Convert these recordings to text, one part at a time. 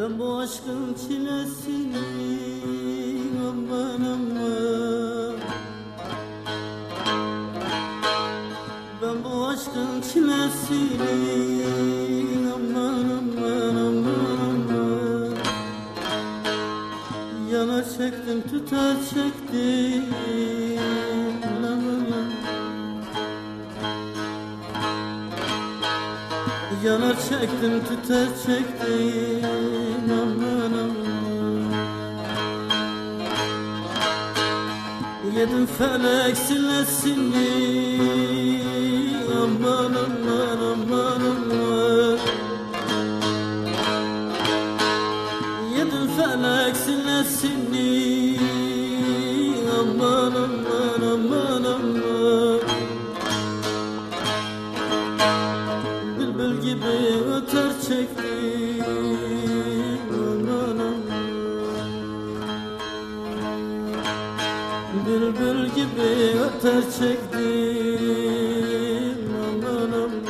Ben bu aşkın çilesini aman aman, ben bu aşkın çilesini aman aman aman aman, yana çektim tutar çektim aman, yana çektim tutar çektim aman aman. Yedim felek sillesini aman aman aman aman, yedim felek sillesini aman aman aman aman. Bülbül gibi öter çektim aman aman, bülbül gibi öter çektim aman aman.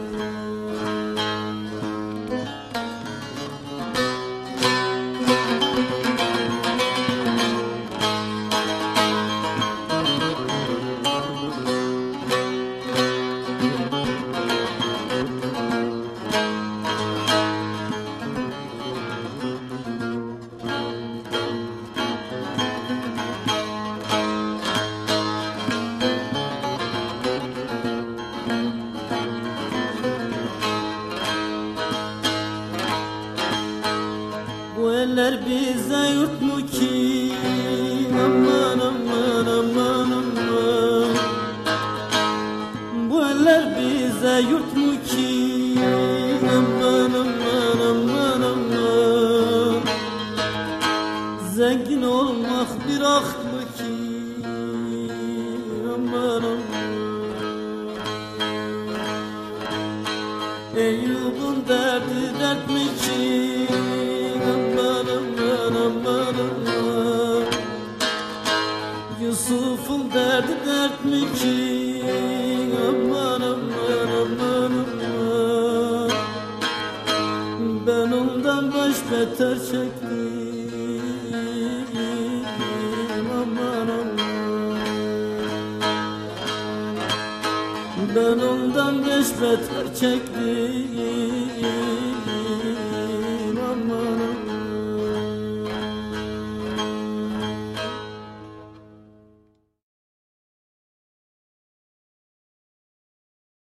Bu eller bize yurt mu ki aman aman aman aman, bu eller bize yurt mu ki aman aman aman aman. Zengin olmak bir aht mı ki aman aman. Eyyub'un derdi dert mi ki aman aman aman aman, Yusuf'un derdi dert mi ki aman aman aman aman. Ben ondan baş beter çektim aman aman, ben ondan beş beter çektim.